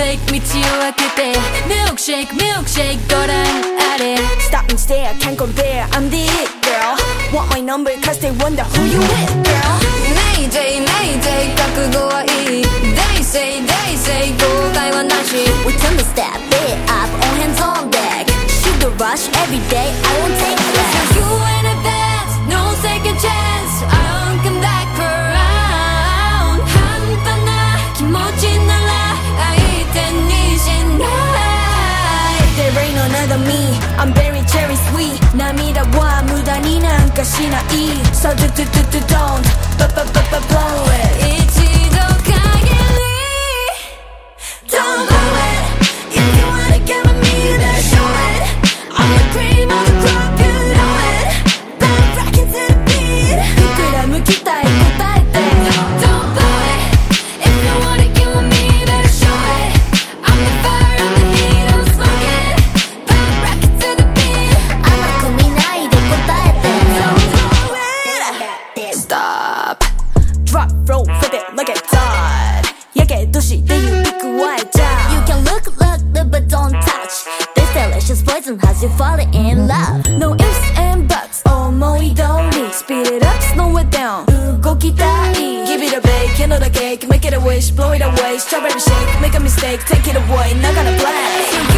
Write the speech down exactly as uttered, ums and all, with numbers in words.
milkshake 道を開けて milkshake milkshake ご覧あれ Stop and stare, can't compare, I'm the it girl. Want my number cause they wonder who you with girl. Mayday mayday 覚悟はいい They say they say 後悔はなし We turn the step it up, all hands on deck. Shoot the rush every day, I won't take that. You in advance, no second chance I won't come back around 半端な気持ちなら相手にしない There ain't another me, I'm very cherry sweet. 涙は無駄になんかしない So do do do do don't, but but but but blow it. 一度限り Don't blow it. If you wanna get with me, you better show it. I'm the cream of the crop, you know it. Back rockin' to the beat. いくら向きたい答えて Don't blow it If you wanna get with me, you better show it I'm the fire, I'm the heat, I'm smoking Pop rock it to the beat 甘く見ないで答えて Don't blow it. Stop. Drop, roll, flip it, look at that. やけどして指くわえちゃう You can look, look, but don't touch. This delicious poison has you falling in love. No ifs and buts 思い通り Speed it up, slow it down 動きたい Give it a bake, handle the cake Make it a wish, blow it away Strawberry shake, make a mistake Take it away, not gonna play